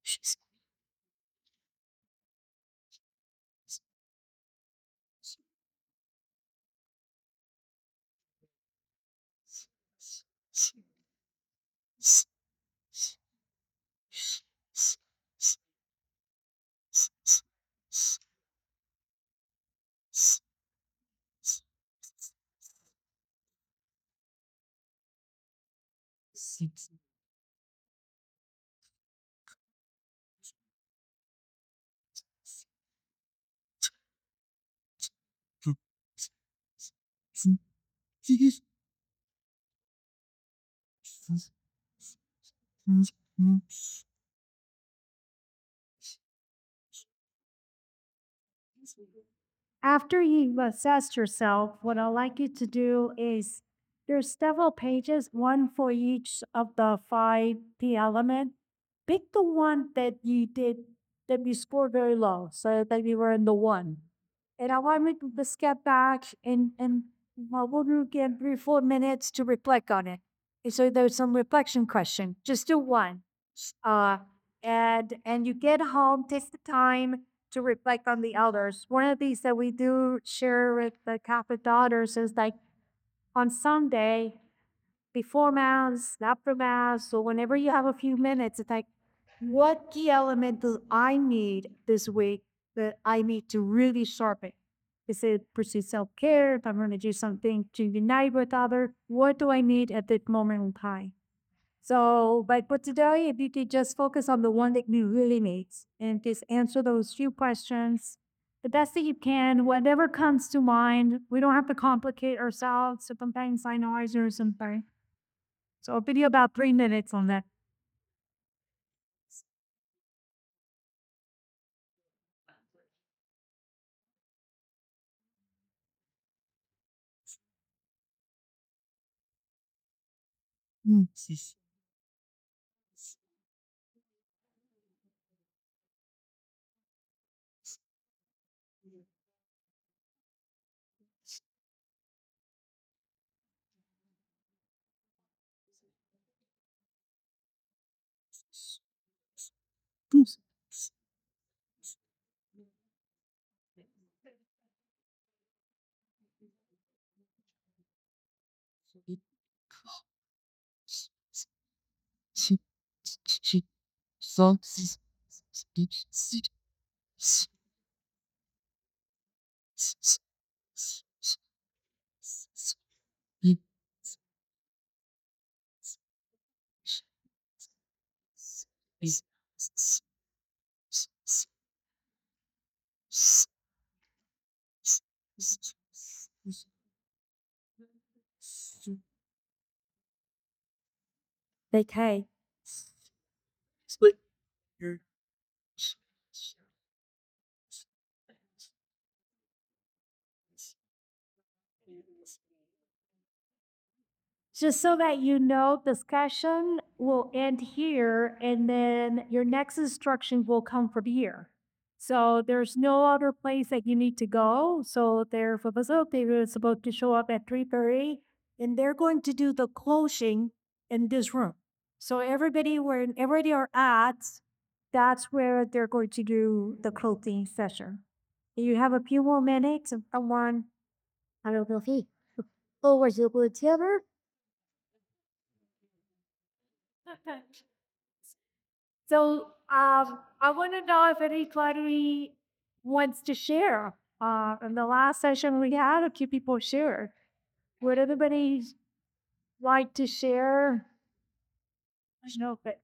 After you've assessed yourself, what I'd like you to do is there's several pages, one for each of the five P element. Pick the one that you did that you scored very low, so that you were in the one. And I want you to just get back and well, we'll give 3 or 4 minutes to reflect on it. And so there's some reflection question. Just do one. Uh, and you get home, take the time to reflect on the elders. One of these that we do share with the Catholic daughters is like on Sunday, before Mass, after Mass, or whenever you have a few minutes, it's like, what key element do I need this week that I need to really sharpen? Is it pursue self care? If I'm going to do something to unite with others, what do I need at that moment in time? So, but for today, if you could just focus on the one that you really need and just answer those few questions the best that you can, whatever comes to mind. We don't have to complicate ourselves. So sometimes I know or something. So I'll video about 3 minutes on that. Okay. Just so that you know, discussion will end here, and then your next instruction will come from here. So there's no other place that you need to go. So they're for they were supposed to show up at 3:30, and they're going to do the closing in this room. So everybody where everybody are at, that's where they're going to do the closing session. You have a few more minutes, and someone, I don't know if he, over to the So I want to know if anybody wants to share. In the last session we had, a few people shared. Would anybody like to share? I know, but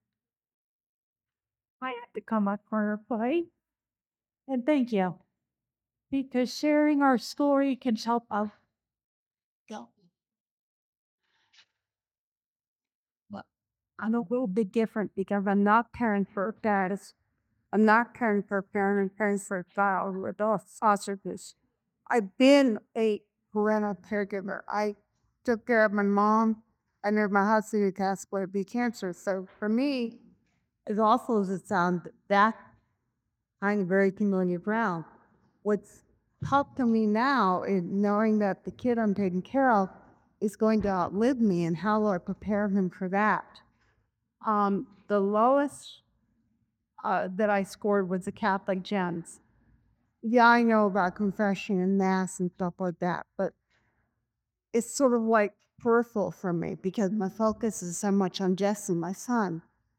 I have to come up for a play. And thank you, because sharing our story can help us go. But I'm a little bit different because I'm not caring for dads. I'm not caring for a parent, I'm caring for a child with autism. I've been a parental caregiver. I took care of my mom, and then my husband who passed away of cancer. So for me, as awful as it sounds, that kind of very familiar ground. What's helped to me now is knowing that the kid I'm taking care of is going to outlive me, and how do I prepare him for that? The lowest that I scored was the Catholic Gems. Yeah, I know about confession and mass and stuff like that, but it's sort of like peripheral for me because my focus is so much on Jess and my son.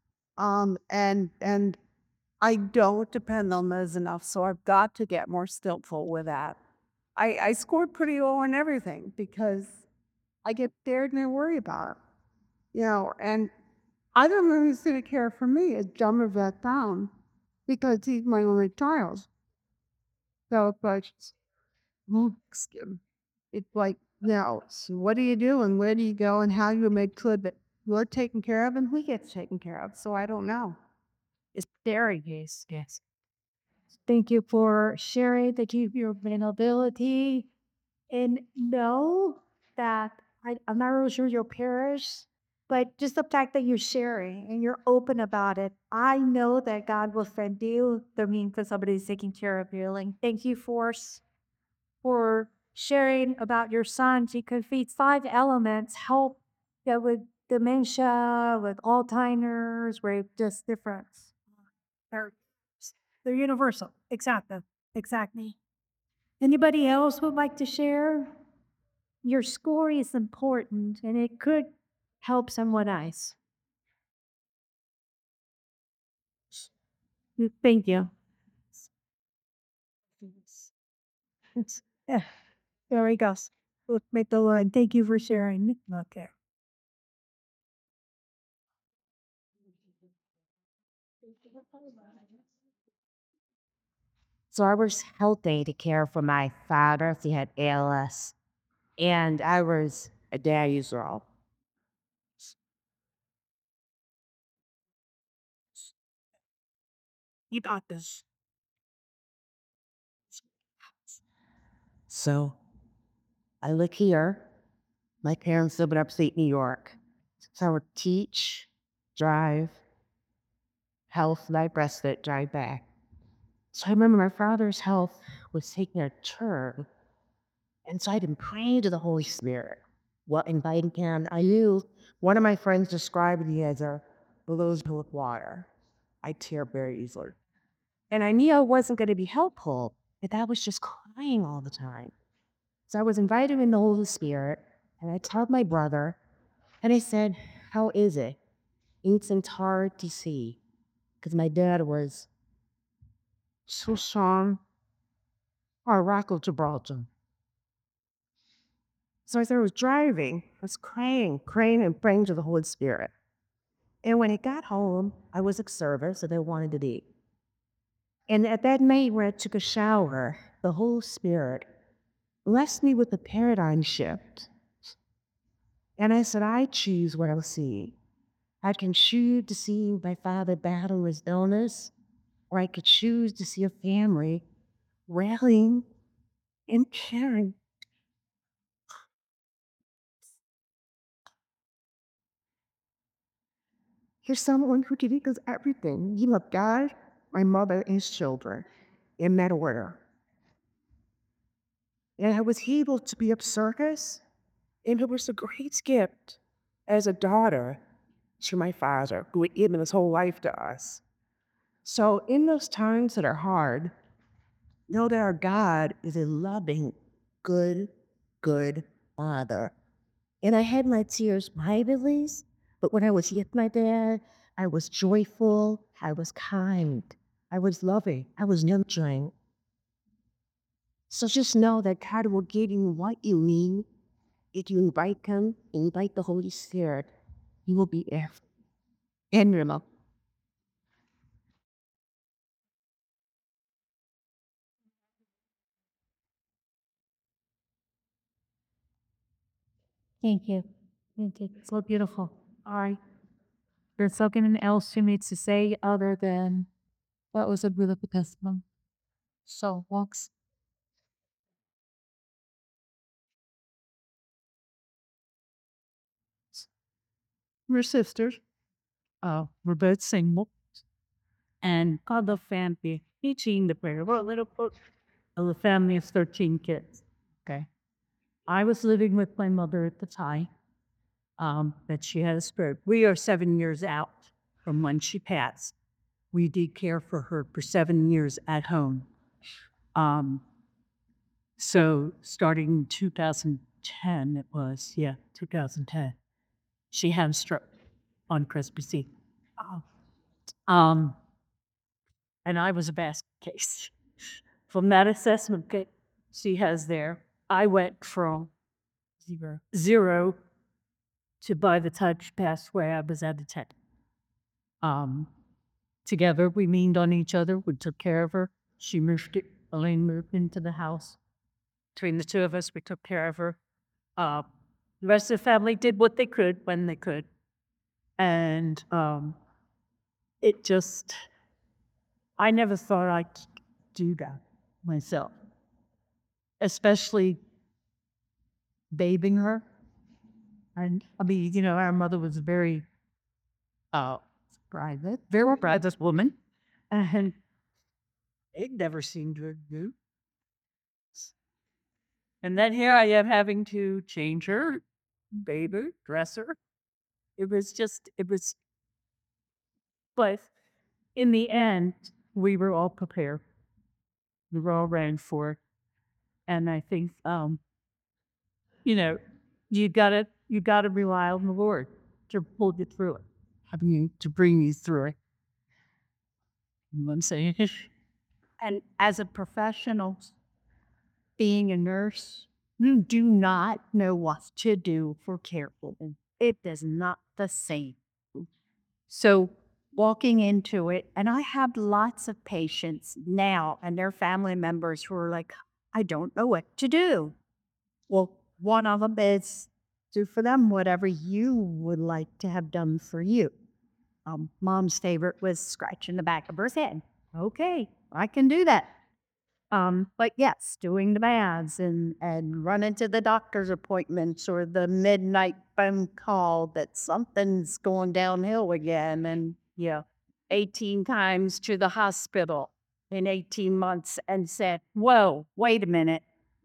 And I don't depend on those enough, so I've got to get more skillful with that. I scored pretty low on everything because I get scared and I worry about it. And I don't know who's going to care for me as dumb as that sounds because he's my only child. So it's like, it's like, so what do you do and where do you go and how do you make sure that you're taken care of and who gets taken care of? So I don't know. It's very yes. Thank you for sharing. Thank you for your vulnerability. And know that I'm not really sure your parish, but just the fact that you're sharing and you're open about it, I know that God will send you the means that somebody's taking care of you. And thank you for sharing about your son. Because these 5 elements help with dementia, with Alzheimer's, with just different. They're, they're universal. Exactly. Exactly. Anybody else would like to share? Your story is important and it could help someone else. Thank you. Yeah, there he goes. Look, make the line. Thank you for sharing. Okay. So I was healthy to care for my father. He had ALS, and I was a dad user. You got this. So I live here. My parents live in upstate New York. So I would teach, drive, health, and I breastfed, drive back. So I remember my father's health was taking a turn. And so I'd been praying to the Holy Spirit, inviting him. I knew one of my friends described me as a balloon with water. I tear very easily. And I knew I wasn't going to be helpful, but I was just crying all the time. So I was invited in the Holy Spirit, and I told my brother, and I said, how is it? It's hard to see, because my dad was so strong, or Rock of Gibraltar. So as I was driving, I was praying and praying to the Holy Spirit. And when I got home, I was at service, and I wanted to eat. And at that night where I took a shower, the Holy Spirit blessed me with a paradigm shift. And I said, I choose what I'll see. I can choose to see my father battle his illness, or I could choose to see a family rallying and caring. Here's someone who can equals everything. He loved God, my mother, and his children in that order. And I was able to be of service, and it was a great gift as a daughter to my father, who had given his whole life to us. So in those times that are hard, know that our God is a loving, good, good Father. And I had my tears privately, but when I was with my dad, I was joyful, I was kind, I was loving, I was nurturing. So just know that God will give you what you need. If you invite Him, invite the Holy Spirit, He will be there. And remember, Thank you. Thank you. So beautiful. All right. There's something else you need to say other than what was a beautiful testimony. So walks. We're sisters. We're both single. And called the family teaching the prayer. We're a little book of the family of 13 kids. Okay. I was living with my mother at the time. That she had a spirit. We are 7 years out from when she passed. we did care for her for 7 years at home. So starting in 2010, it was, 2010, she had a stroke on Christmas Eve. And I was a basket case. From that assessment kit she has there, I went from zero to by the time she passed away, I was at a 10. Together, we leaned on each other. We took care of her. Elaine moved into the house. Between the two of us, we took care of her. The rest of the family did what they could when they could. And it just, I never thought I'd do that myself, especially bathing her. And I mean, you know, our mother was very private, very private woman. And it never seemed to do. And then here I am having to change her, bathe her, dress her. It was, but in the end, we were all prepared. We were all ready for it. And I think, you know, you gotta rely on the Lord to pull you through it. I mean, to bring you through it. You know what I'm saying? And as a professional, being a nurse, you do not know what to do for care women. It is not the same. So walking into it, and I have lots of patients now and their family members who are like, I don't know what to do. Well, one of them is do for them whatever you would like to have done for you. Mom's favorite was scratching the back of her head. Okay, I can do that. But yes, doing the baths and running to the doctor's appointments or the midnight phone call that something's going downhill again, and 18 times to the hospital in 18 months and said, whoa, wait a minute.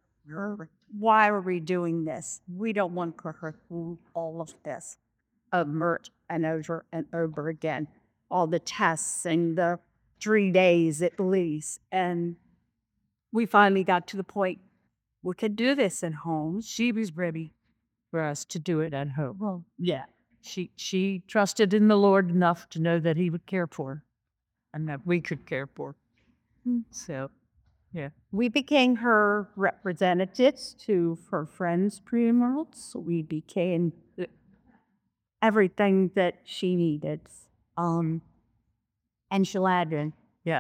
Why are we doing this? We don't want to go through all of this over and over again. All the tests and the 3 days at least. And we finally got to the point we could do this at home. She was ready for us to do it at home. Well, she trusted in the Lord enough to know that He would care for her and that we could care for her. So, We became her representatives to her friends pretty much. We became everything that she needed. And she'll add in,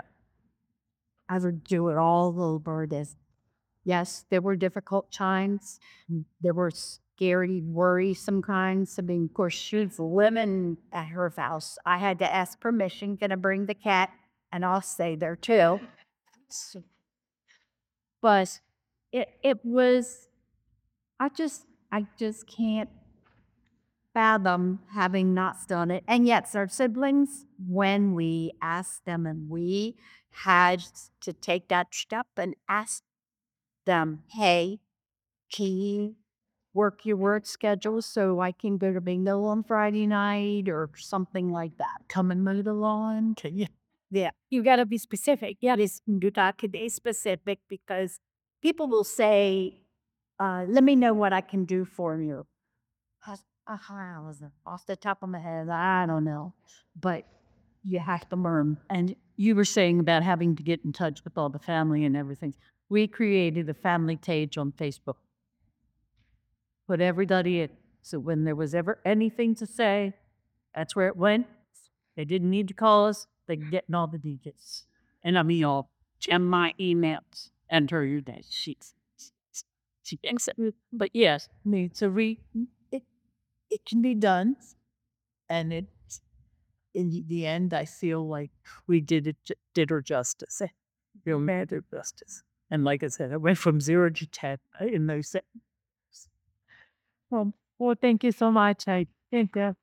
I would do it all over this. Yes, there were difficult times. There were scary, worrisome kinds. I mean, of course, she's living at her house. I had to ask permission, can I bring the cat? And I'll stay there too. But it was, I just can't fathom having not done it. And yet, our siblings, when we asked them, and we had to take that step and ask them, hey, can you work your work schedule so I can go to bingo on Friday night or something like that? Come and mow the lawn. can you? Yeah, you got to be specific. Yeah, you got to be specific because people will say, let me know what I can do for you. Off the top of my head, I don't know. But you have to learn. And you were saying about having to get in touch with all the family and everything. We created a family page on Facebook. Put everybody in. So when there was ever anything to say, that's where it went. They didn't need to call us. They could get in all the digits. And I mean, all and my emails. Enter your day sheets. She thinks it. But yes, it can be done. And it's, in the end, I feel like we did her justice. Real mad at justice. And like I said, I went from 0 to 10 in those seconds. Well, thank you so much. I think that.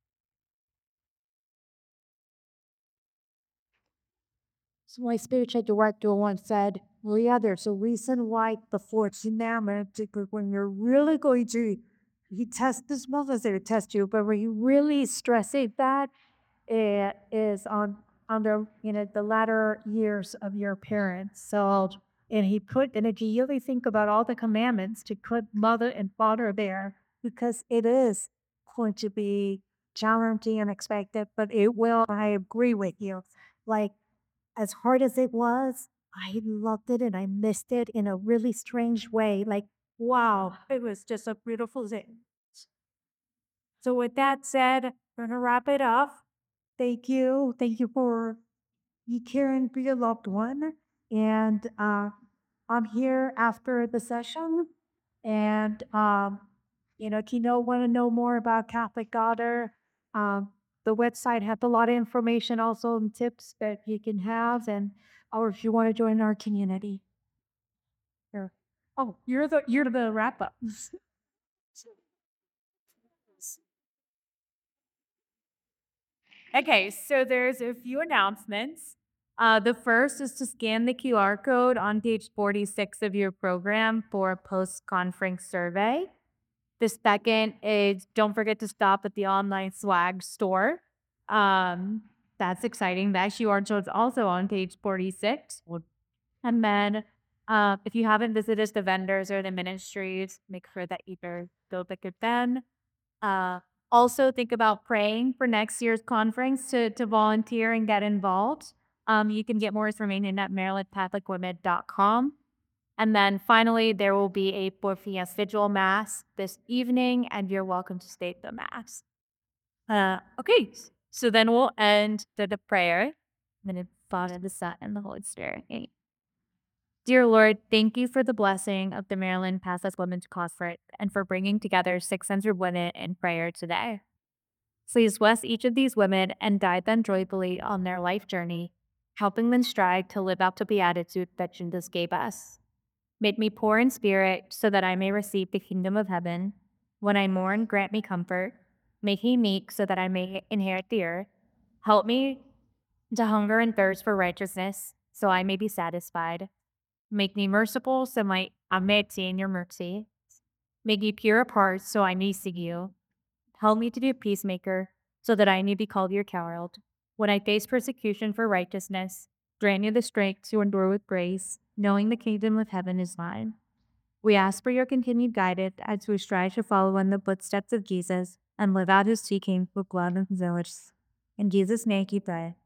So my spiritual director once said, well, yeah, there's a reason why the fourth commandment, when you're really going to, he tests this well as they test you, but when you really stress it, that it is on on the latter years of your parents. So, and if you really think about all the commandments, to put mother and father there, because it is going to be challenging and unexpected, but it will. I agree with you. Like, as hard as it was, I loved it and I missed it in a really strange way. Like, wow, it was just a beautiful thing. So, with that said, we're gonna wrap it up. Thank you. Thank you for you caring for your loved one. And I'm here after the session. And if you want to know more about Catholic Daughter, um, the website has a lot of information, also and tips that you can have, and or if you want to join our community. Here. Oh, you're the wrap up. Okay, so there's a few announcements. The first is to scan the QR code on page 46 of your program for a post-conference survey. The second is don't forget to stop at the online swag store. That's exciting. That QR code is also on page 46. And then if you haven't visited the vendors or the ministries, make sure that you go visit them. Also, think about praying for next year's conference to volunteer and get involved. You can get more information at marylandcatholicwomen.com. And then finally, there will be a Porphyrias Vigil Mass this evening, and you're welcome to stay at the Mass. Okay, so then we'll end the prayer. In the Father, the Son, and the Holy Spirit. Amen. Dear Lord, thank you for the blessing of the Maryland Catholic Women's Conference and for bringing together 600 women in prayer today. Please bless each of these women and guide them joyfully on their life journey, helping them strive to live out the beatitude that Jesus gave us. Make me poor in spirit so that I may receive the kingdom of heaven. When I mourn, grant me comfort. Make me meek so that I may inherit the earth. Help me to hunger and thirst for righteousness so I may be satisfied. Make me merciful so I may attain your mercy. Make me pure of heart so I may see you. Help me to be a peacemaker so that I may be called your child. When I face persecution for righteousness, grant me the strength to endure with grace, knowing the kingdom of heaven is mine. We ask for your continued guidance as we strive to follow in the footsteps of Jesus and live out his teachings with love and diligence. In Jesus' name we pray.